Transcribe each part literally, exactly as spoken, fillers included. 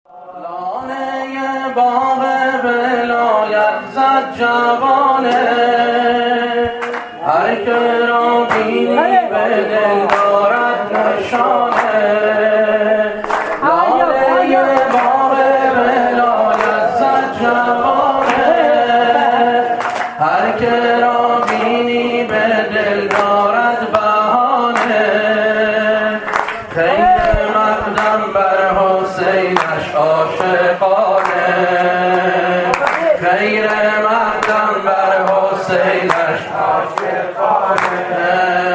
لانه باغ ولایت زد جوانه، هر که را بینی به دل دارد نشانه. لانه باغ ولایت زد جوانه، هر که را بینی به دل دارد بهانه. خیر مقدم بر حسینش عاشقانه، خیر مقدم بر حسینش عاشقانه.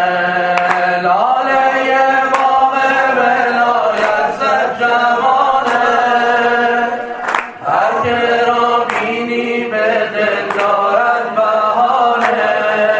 لاله باغ ولایت زد جوانه، هر که را بینی به دل دارد بهانه.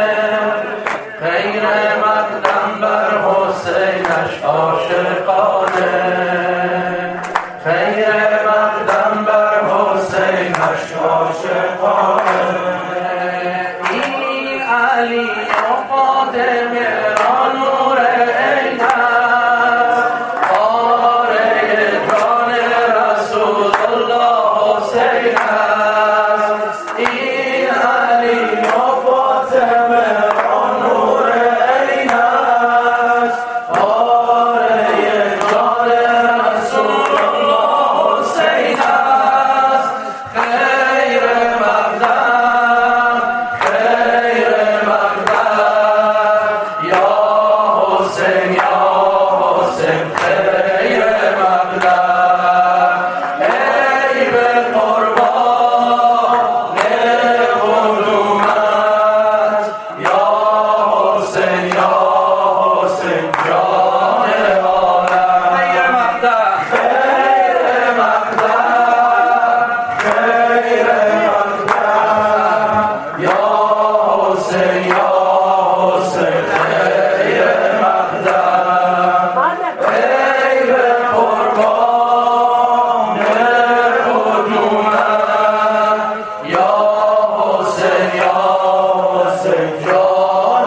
خیر مقدم بر حسینش عاشقانه، خیر مقدم بر حسینش عاشقانه. این علی و فاطمه را نور عین است، پاره جان رسول الله حسین است. این علی و فاطمه را نور عین است، پاره جان رسول الله حسین است. خیر مقدم، خیر مقدم، یا حسین یا حسین، خیر مقدم. ای به قربان قدومت، یا حسین یا حسین، جان عالم. خیر مقدم، خیر مقدم، خیر مقدم، یا حسین یا حسین، خیر مقدم. ای به قربان قدومت، یا حسین یا حسین، جان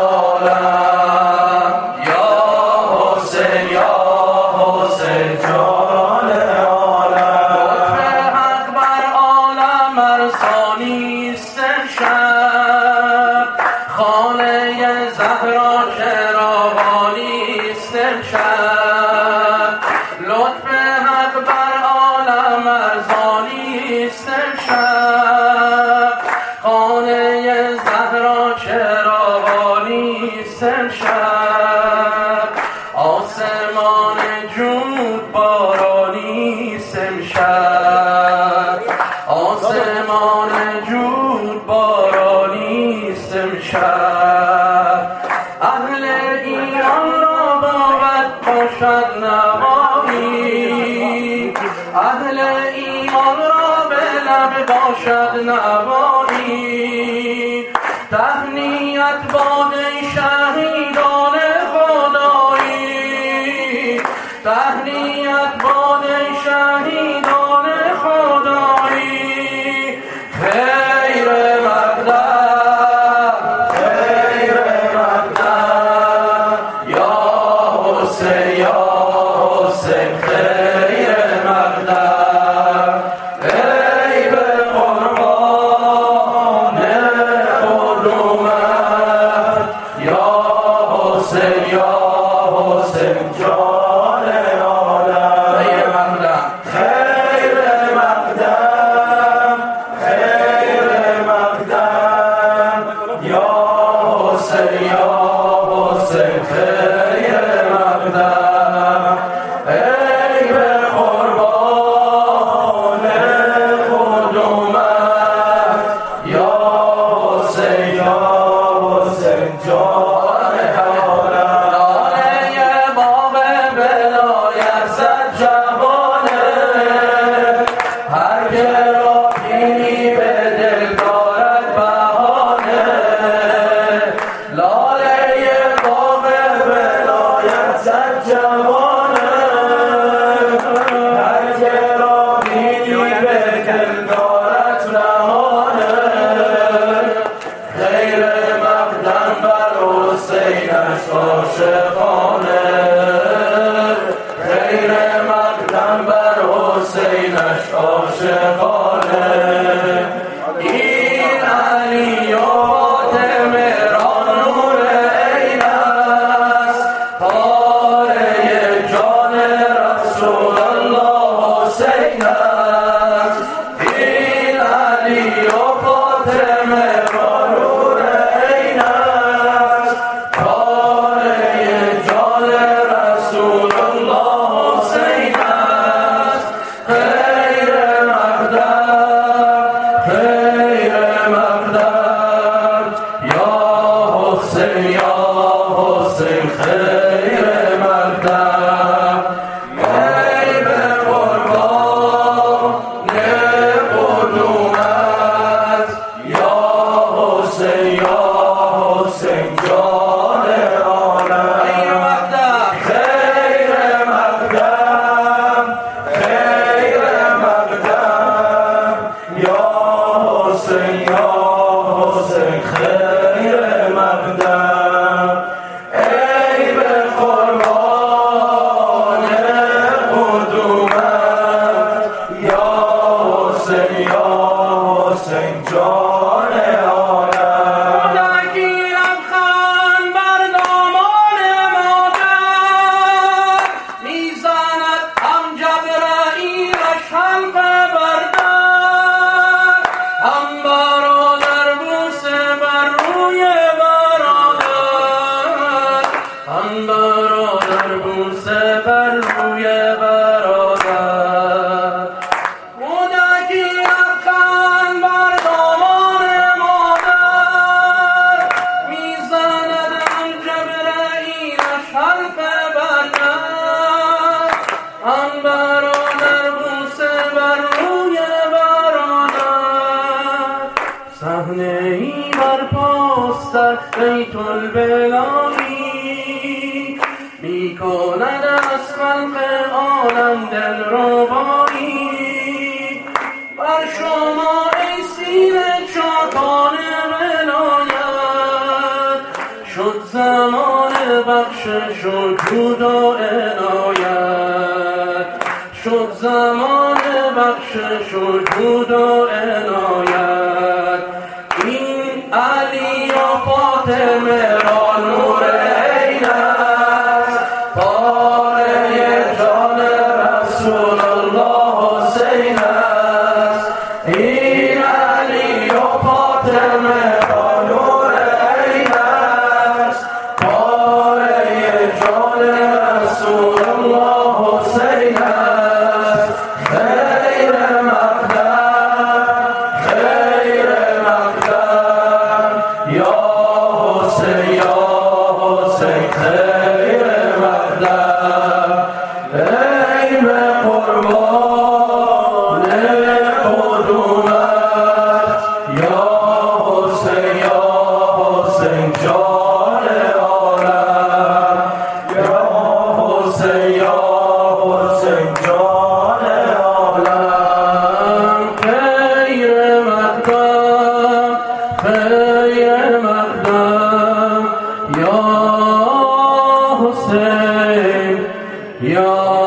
عالم. یا حسین یا حسین، جان عالم. لطف حق بر عالم ارسانی است امشب، خانه زهرا چراغانی است امشب. لطف حق بر عالم ارزانی است امشب، خانه زهرا چراغانی است امشب. آسمان جود بارانی است امشب، آسمان جود بارانی است امشب. اهل ایران را باید باشد نوایی، اهل ایمان را به لب باشد نوایی. تهنیت باد شهیدان خدایی، تهنیت باد شهیدان خدایی. خیر مقدم، خیر مقدم، یا حسین یا حسین، خیر مقدم. ای به قربان قدومت، اینش عاشقانه این علی و فاطمه را نور عین است پاره جان رسول الله حسین است این علی و فاطمه را نور عین است پاره جان رسول الله حسین است خیر مقدم خیر مقدم یا حسین یا حسین خیر مقدم ای به قربان قدومت یا حسین یا حسین جان عالم خیر مقدم خیر مقدم یا حسین یا حسین خیر مقدم ای به قربان قدومت یا حسین یا حسین جان عالم نگیرم خان بر دامان مادر میزند هم جبرائیلش حلقه بر در هم برادر بوسه بر روی برادر هم برادر بوسه بر روی برادر نگیرم خان بر دامان مادر میزند هم جبرائیلش حلقه بر در هم برادر بوسه بر روی برادر صحنه ای برپاست در بیت البلایی میکند از خلق عالم دلربایی بر شما ای سینه چاکان ولایت شد زمان بخشش و جود و عنایت شد زمان بخشش و جود و عنایت این علی و فاطمه را نور عین است پاره جان رسول الله حسین است این علی و فاطمه را نور عین است پاره جان رسول الله حسین است خیر مقدم خیر مقدم یا حسین یا حسین خیر مقدم ای به قربان قدومت یا حسین یا حسین جان عالم یا حسین یا حسین جان عالم خیر مقدم خیر مقدم یا حسین یا